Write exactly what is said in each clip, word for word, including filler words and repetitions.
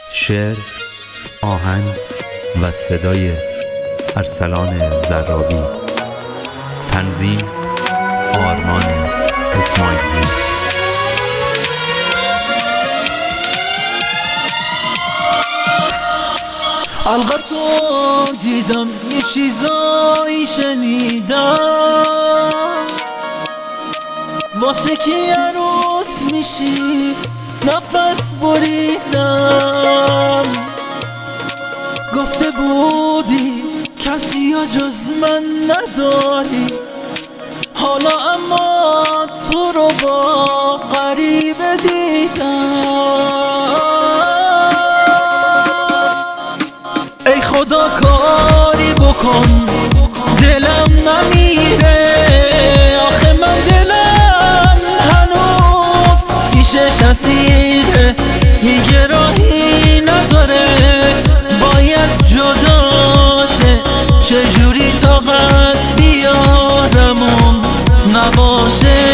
شعر، آهنگ و صدای ارسلان زرابی. تنظیم آرمان اسماعیلی. البته دیدم یه چیزایی شنیدم، واسه کی عروس میشی نفس بریدم. گفته بودی کسی یا جز من نداری، حالا اما تو رو با غریبه دیدم. ای خدا کاری بکن دلم نمیره، آخه من دلم هنوز پیشش اسیره، دیگه راهی نداره باید جداشه. چجوری طاقت بیارم اون نباشه.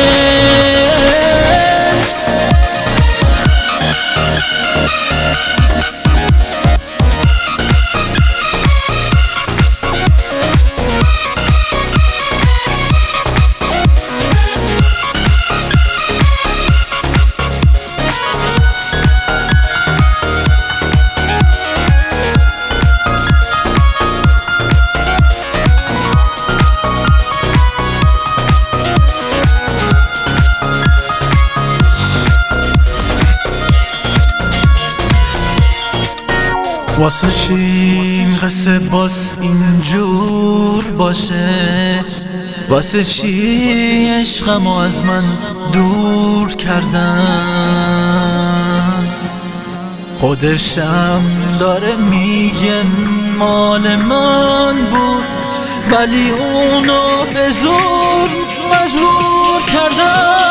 واسه چی این قصه باز اینجور باشه؟ واسه چی عشقمو از من دور کردن؟ خودشم داره میگه مال من بود، ولی اونو به زور مجبور کردن.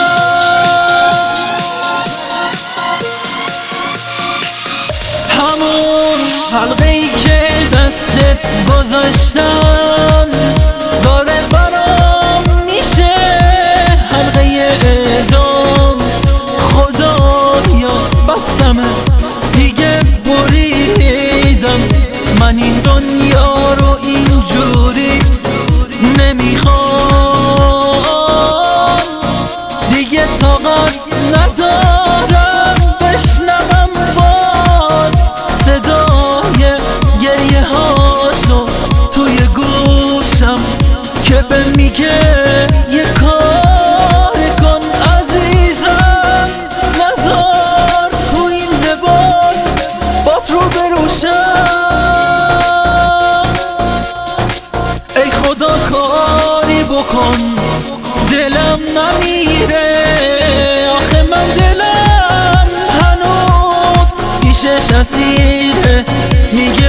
همون حلقه‌ای که دستت گذاشتن داره برام میشه حلقه اعدام. خدایا بسمه دیگه بریدم، من این دنیا رو اینجوری نمیخوام دیگه، طاقت ندارم بشنوم باز صدای گریه هاشو توی گوشم که به میگه یه کار کن عزیزم، نزار تو این لباس بات رو بروشم. ای خدا کاری بکن دلم نمیره، آخه من دلم هنوز پیشش اسیره، دیگه